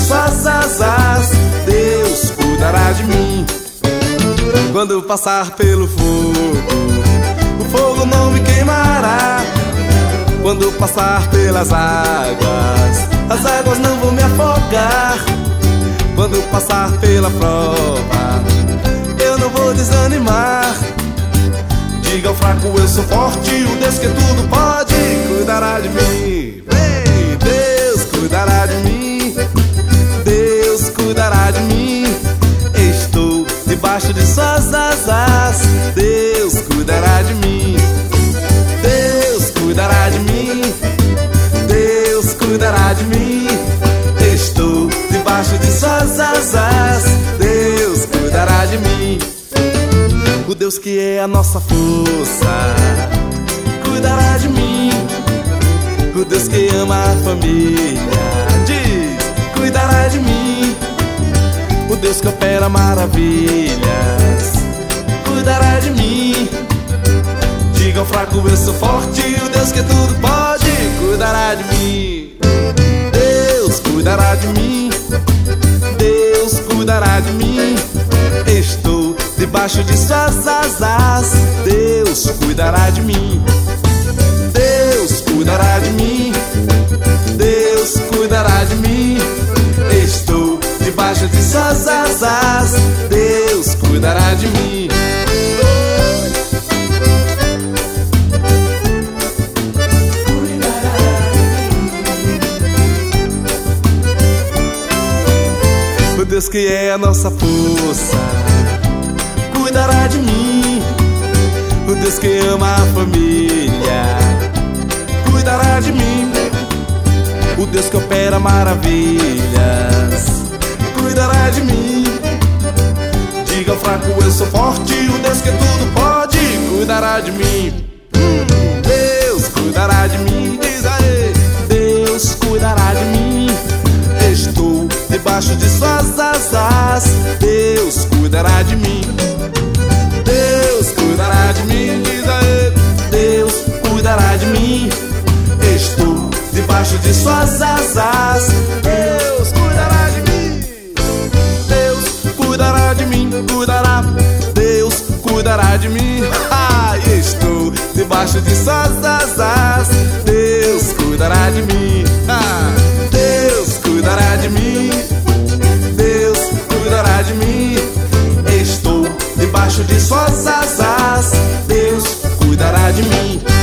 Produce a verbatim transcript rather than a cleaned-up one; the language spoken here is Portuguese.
suas asas, Deus cuidará de mim. Quando eu passar pelo fogo, o fogo não me queimará. Quando eu passar pelas águas, as águas não vão me afogar. Quando eu passar pela prova, eu não vou desanimar. Diga ao fraco, eu sou forte, o Deus que tudo pode cuidará de mim. Vem, Deus cuidará de mim, Deus cuidará de mim. Estou debaixo de suas asas, Deus cuidará de mim. Deus cuidará de mim, Deus cuidará de mim. Estou debaixo de suas asas, Deus cuidará de mim. O Deus que é a nossa força cuidará de mim. O Deus que ama a família diz, cuidará de mim. O Deus que opera maravilhas cuidará de mim. Diga ao fraco, eu sou forte, o Deus que tudo pode cuidará de mim. Deus cuidará de mim, Deus cuidará de mim. Estou debaixo de suas asas, Deus cuidará de mim. Deus cuidará de mim, Deus cuidará de mim. Estou debaixo de suas asas, Deus cuidará de mim. O Deus que é a nossa força cuidará de mim. O Deus que ama a família cuidará de mim. O Deus que opera maravilhas cuidará de mim. Diga ao fraco, eu sou forte, o Deus que tudo pode cuidará de mim. hum, Deus cuidará de mim, diz aí. Deus cuidará de mim. Estou debaixo de suas asas, Deus cuidará de mim. Deus cuidará de mim, diz aí. Deus cuidará de mim. Estou debaixo de suas asas, Deus cuidará de mim. Deus cuidará de mim, cuidará. Deus cuidará de mim. Ah, estou debaixo de suas asas, Deus cuidará de mim. Ah, Deus cuidará de mim, Deus cuidará de mim. Estou debaixo de suas asas, Deus cuidará de mim.